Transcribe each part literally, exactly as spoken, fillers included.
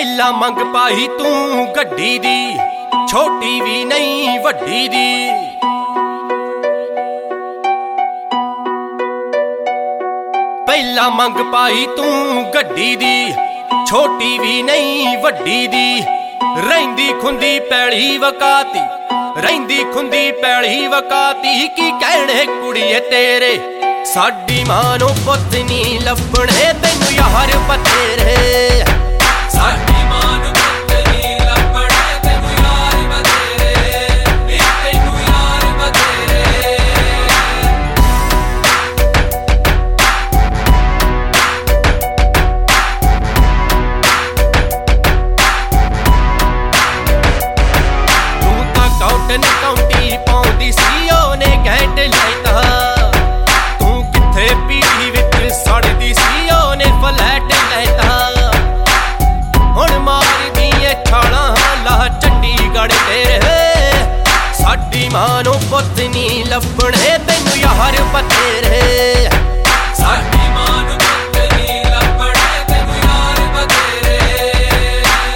ਪਹਿਲਾਂ ਮੰਗ ਪਾਈ ਤੂੰ ਗੱਡੀ ਦੀ, ਛੋਟੀ ਵੀ ਨਹੀਂ ਵੱਡੀ ਦੀ। ਪਹਿਲਾਂ ਮੰਗ ਪਾਈ ਤੂੰ ਗੱਡੀ ਦੀ, ਛੋਟੀ ਵੀ ਨਹੀਂ ਵੱਡੀ ਦੀ। ਰਹਿੰਦੀ ਖੁੰਦੀ ਪੈਲੀ ਵਕਾਤੀ, ਰਹਿੰਦੀ ਖੁੰਦੀ ਪੈਲੀ ਵਕਾਤੀ। ਕੀ ਕਹਿਣੇ ਕੁੜੀਏ ਤੇਰੇ, ਸਾਡੀ ਮਾਂ ਨੂੰ ਪੁੱਤ ਨੀ ਲੱਭਣੇ ਤੈਨੂੰ ਯਾਰ ਬਥੇਰੇ। ਸਾਡੀ ਮਾਂ ਨੂੰ ਪੁੱਤ ਨੀ ਲੱਭਣੇ ਤੈਨੂੰ ਯਾਰ ਬਥੇਰੇ, ਨੀ ਤੈਨੂੰ ਯਾਰ ਬਥੇਰੇ। ਤੂੰ ਤਾਂ ਕਾਊਟਨ ਕਾਉਂਟੀ ਪਾਉਂਦੀ ਸੀ, ਉਹਨੇ ਘੈਂਟ ਲੈਤਾ। ਤੂੰ ਕਿੱਥੇ ਪੀੜੀ ਵਿੱਚ ਸੜਦੀ ਸੀ, ਉਹਨੇ ਫਲੈਟ ਲੈਤਾ। ਹੁਣ ਮਾਰਦੀ ਏ ਛਾਲਾਂ ਲਾ ਚੰਡੀਗੜ੍ਹ ਤੇਰੇ। ਸਾਡੀ ਮਾਂ ਨੂੰ ਪੁੱਤ ਨੀ ਲੱਭਣੇ ਤੈਨੂੰ ਯਾਰ ਬਥੇਰੇ। ਸਾਡੀ ਮਾਂ ਨੂੰ ਪੁੱਤ ਨੀ ਲੱਭਣੇ ਤੈਨੂੰ ਯਾਰ ਬਥੇਰੇ।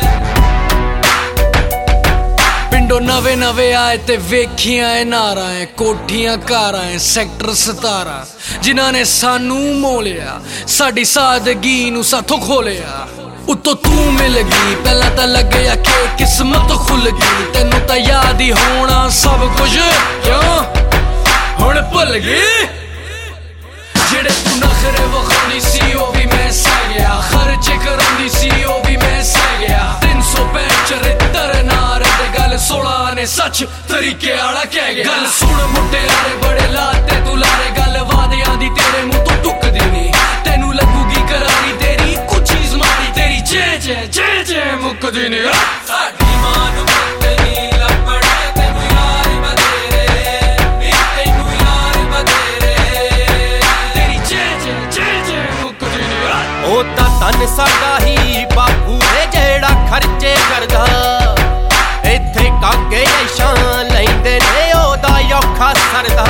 ਪਿੰਡੋਂ ਨਵੇਂ ਨਵੇਂ ਆਏ ਤੇ ਵੇਖੀਆਂ ਏ ਨਾਰਾਂ ਏ, ਕੋਠੀਆਂ ਕਾਰਾਂ ਏ, ਸੈਕਟਰ ਸਤਾਰਾਂ, ਜਿਨ੍ਹਾਂ ਨੇ ਸਾਨੂੰ ਮੋਲਿਆ, ਸਾਡੀ ਸਾਦਗੀ ਨੂੰ ਸਾਥੋਂ ਖੋਲਿਆ। ਉੱਤੋਂ ਤੂੰ ਮਿਲ ਗਈ, ਪਹਿਲਾਂ ਤਾਂ ਲੱਗਿਆ ਕਿ ਕਿਸਮਤ ਖੁੱਲ ਗਈ। ਤੈਨੂੰ ਤਾਂ ਯਾਦ ਹੀ ਹੋਣਾ ਸਭ ਕੁਝ, ਕਿਉਂ ਹੁਣ ਭੁੱਲ ਗਈ। ਜਿਹੜੇ ਤੂੰ ਨਖਰੇ ਵਿਖਾਉਂਦੀ ਸੀ ਉਹ ਵੀ ਮੈਂ ਸਹਿ ਗਿਆ, ਖਰਚੇ ਕਰਾਉਂਦੀ ਸੀ ਉਹ ਵੀ ਮੈਂ ਸਹਿ ਗਿਆ। ਤਿੰਨ ਸੌ ਪੈਂਹਠ ਚਰਿੱਤਰ ਨਾਰ ਤੇ ਗੱਲ ਸੋਲਾਂ ਨੇ ਸੱਚ ਤਰੀਕੇ ਵਾਲਾ ਕਹਿ ਗਿਆ। ਗੱਲ ਸੁਣ ਮੁਟਿਆਰੇ ਬੜੇ ਲਾਤੇ ਤੂੰ ਲਾਰੇ, ਗੱਲ ਵਾਦਿਆਂ ਦੀ ਤੇਰੇ ਮੂੰਹ ਤੋਂ ਟੁੱਕਦੀ ਨਹੀਂ। ਤੈਨੂੰ ਲੱਗੂਗੀ ਕਰਾਰੀ ਤੇਰੀ ਕੁਝ ਚੀਜ਼ ਮਾਰੀ, ਤੇਰੀ ਜੈ ਜੈ ਜੈ ਜੈ ਮੁੱਕਦੀ ਨਹੀਂ। ਸਾਡੀ ਮਾਂ ਨੂੰ ਪੁੱਤ ਨੀ ਲੱਭਣੇ ਤੈਨੂੰ ਯਾਰ ਬਥੇਰੇ, ਨੀ ਤੈਨੂੰ ਯਾਰ ਬਥੇਰੇ। ਤੇਰੀ ਜੈ ਜੈ ਜੈ ਜੈ ਮੁੱਕਦੀ ਨਹੀਂ। ਉਹ ਤਾਂ ਤਨ ਸਾਡਾ ਹੀ ਬਾਪੂ ਏ ਜਿਹੜਾ ਖਰਚੇ ਕਰਦਾ। ਇੱਥੇ ਕਾਗੇ ਐਸ਼ਾਂ ਲੈਂਦੇ ਨੇ ਉਹਦਾ ਔਖਾ ਸਰਦਾ।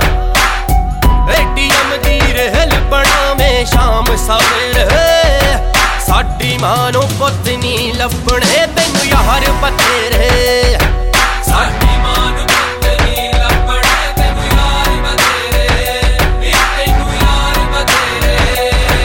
ਏਟੀਐਮ ਦੀ ਰਹਿਲ ਬਣਾਵੇਂ ਸ਼ਾਮ ਸਵੇਰੇ। ਸਾਡੀ ਮਾਂ ਨੂੰ ਪੁੱਤ ਨੀ ਲੱਭਣੇ ਤੈਨੂੰ ਯਾਰ ਬਥੇਰੇ। ਸਾਡੀ ਮਾਂ ਨੂੰ ਪੁੱਤ ਨੀ ਲੱਭਣੇ ਤੈਨੂੰ ਯਾਰ ਬਥੇਰੇ, ਨੀ ਤੈਨੂੰ ਯਾਰ ਬਥੇਰੇ।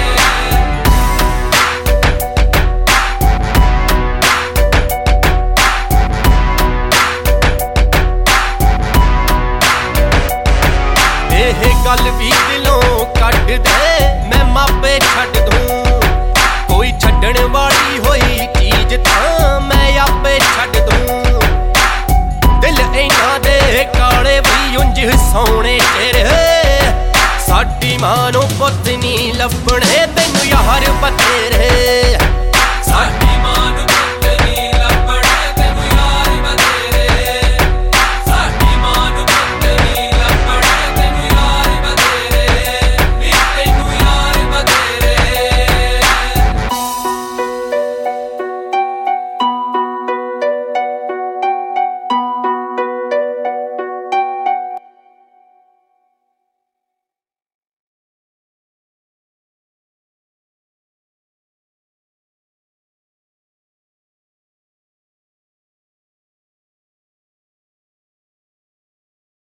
ਇਹ ਗੱਲ ਵੀ ਦਿਲੋਂ ਕੱਢ ਦੇ, ਮੈਂ ਮਾਪੇ ਛੱਡ ਦੂੰ। ਕੋਈ ਛੱਡਣ ਵਾਲੀ ਹੋਈ ਚੀਜ਼ ਤਾਂ ਮੈਂ ਆਪੇ ਛੱਡ ਦੂੰ। ਦਿਲ ਇਹਨਾਂ ਦੇ ਕਾਲੇ ਵੀ ਉਂਝ ਸੋਹਣੇ ਚਿਹਰੇ। ਸਾਡੀ ਮਾਂ ਨੂੰ ਪੁੱਤ ਨੀ ਲੱਭਣੇ ਤੈਨੂੰ ਯਾਰ ਬਥੇਰੇ।